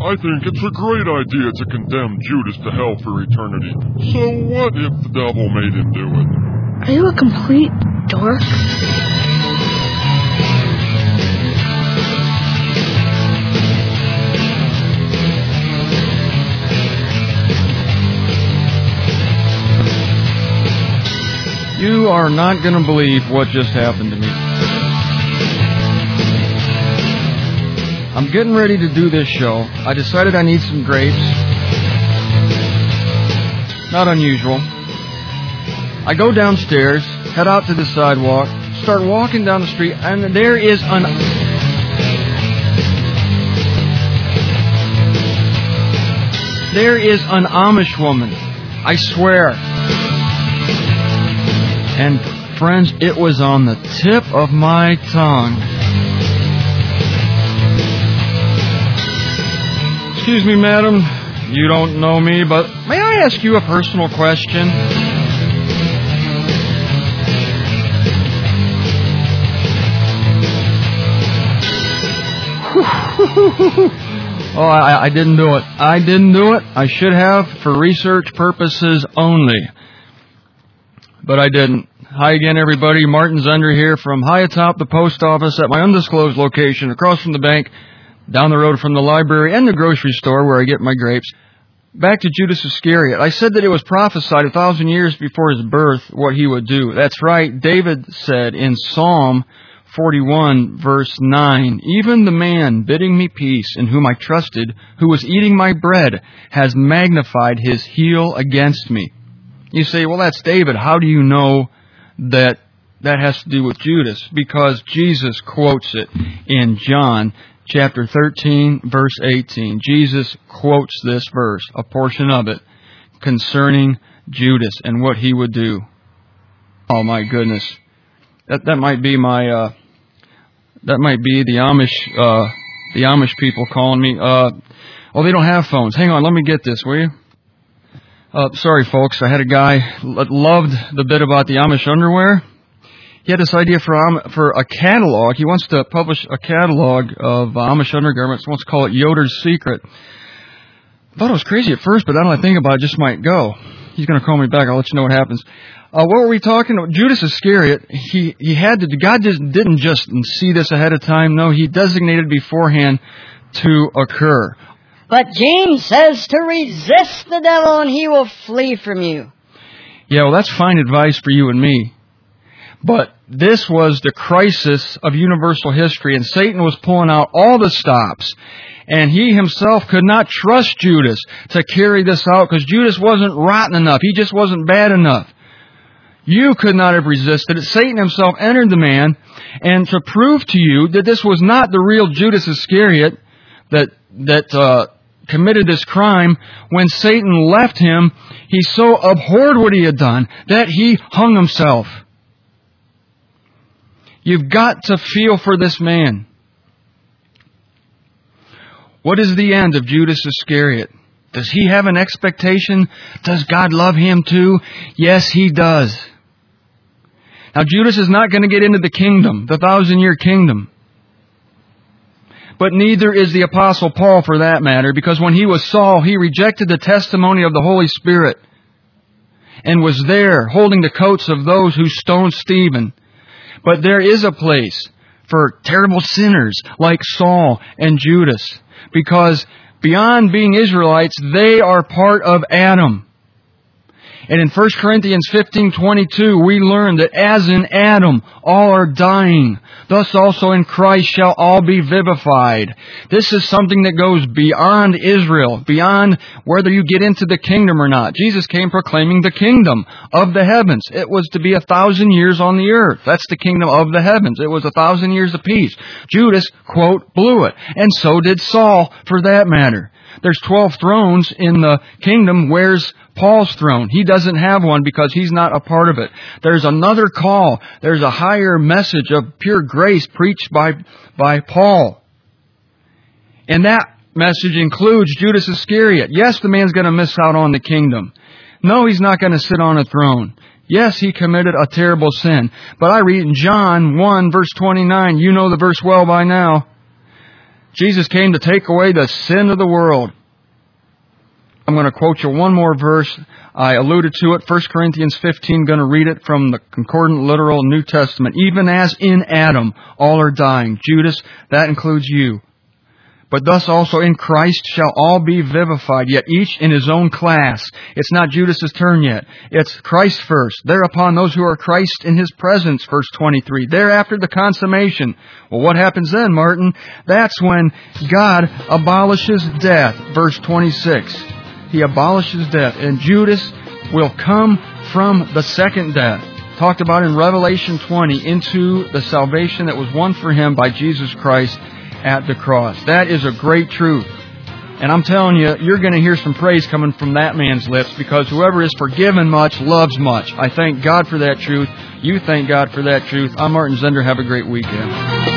I think it's a great idea to condemn Judas to hell for eternity. So what if the devil made him do it? Are you a complete dork? You are not going to believe what just happened to me. I'm getting ready to do this show. I decided I need some grapes. Not unusual. I go downstairs, head out to the sidewalk, start walking down the street, and there is an Amish woman. I swear. And friends, it was on the tip of my tongue. Excuse me, madam. You don't know me, but may I ask you a personal question? Oh, I didn't do it. I didn't do it. I should have for research purposes only. But I didn't. Hi again, everybody. Martin Zunder here from high atop the post office at my undisclosed location across from the bank, down the road from the library and the grocery store where I get my grapes. Back to Judas Iscariot. I said that it was prophesied 1,000 years before his birth what he would do. That's right. David said in Psalm 41, verse 9, "Even the man bidding me peace, in whom I trusted, who was eating my bread, has magnified his heel against me." You say, well, that's David. How do you know that has to do with Judas? Because Jesus quotes it in John chapter 13, verse 18. Jesus quotes this verse, a portion of it, concerning Judas and what he would do. Oh my goodness. That might be my, that might be the Amish people calling me. They don't have phones. Hang on, let me get this, will you? Sorry, folks. I had a guy that loved the bit about the Amish underwear. He had this idea for a catalog. He wants to publish a catalog of Amish undergarments. He wants to call it Yoder's Secret. I thought it was crazy at first, but now that I think about it, I just might go. He's going to call me back. I'll let you know what happens. What were we talking about? Judas Iscariot. He had to. God didn't just see this ahead of time. No, he designated beforehand to occur. But James says to resist the devil and he will flee from you. Yeah, well, that's fine advice for you and me. But this was the crisis of universal history, and Satan was pulling out all the stops. And he himself could not trust Judas to carry this out because Judas wasn't rotten enough. He just wasn't bad enough. You could not have resisted it. Satan himself entered the man, and to prove to you that this was not the real Judas Iscariot that committed this crime, when Satan left him, he so abhorred what he had done that he hung himself. You've got to feel for this man. What is the end of Judas Iscariot? Does he have an expectation? Does God love him too? Yes, he does. Now, Judas is not going to get into the kingdom, the 1,000-year kingdom. But neither is the Apostle Paul, for that matter, because when he was Saul, he rejected the testimony of the Holy Spirit and was there holding the coats of those who stoned Stephen. But there is a place for terrible sinners like Saul and Judas, because beyond being Israelites, they are part of Adam. And in 1 Corinthians 15:22, we learn that as in Adam all are dying, thus also in Christ shall all be vivified. This is something that goes beyond Israel, beyond whether you get into the kingdom or not. Jesus came proclaiming the kingdom of the heavens. It was to be 1,000 years on the earth. That's the kingdom of the heavens. It was 1,000 years of peace. Judas, quote, blew it. And so did Saul, for that matter. There's 12 thrones in the kingdom. Where's Paul's throne? He doesn't have one because he's not a part of it. There's another call. There's a higher message of pure grace preached by Paul. And that message includes Judas Iscariot. Yes, the man's going to miss out on the kingdom. No, he's not going to sit on a throne. Yes, he committed a terrible sin. But I read in John 1, verse 29, you know the verse well by now. Jesus came to take away the sin of the world. I'm going to quote you one more verse. I alluded to it, 1 Corinthians 15, going to read it from the Concordant Literal New Testament. Even as in Adam all are dying. Judas, that includes you. But thus also in Christ shall all be vivified, yet each in his own class. It's not Judas's turn yet. It's Christ first. Thereupon those who are Christ in His presence, verse 23. Thereafter the consummation. Well, what happens then, Martin? That's when God abolishes death, verse 26. He abolishes death. And Judas will come from the second death, talked about in Revelation 20, into the salvation that was won for him by Jesus Christ at the cross. That is a great truth. And I'm telling you, you're going to hear some praise coming from that man's lips, because whoever is forgiven much loves much. I thank God for that truth. You thank God for that truth. I'm Martin Zender. Have a great weekend.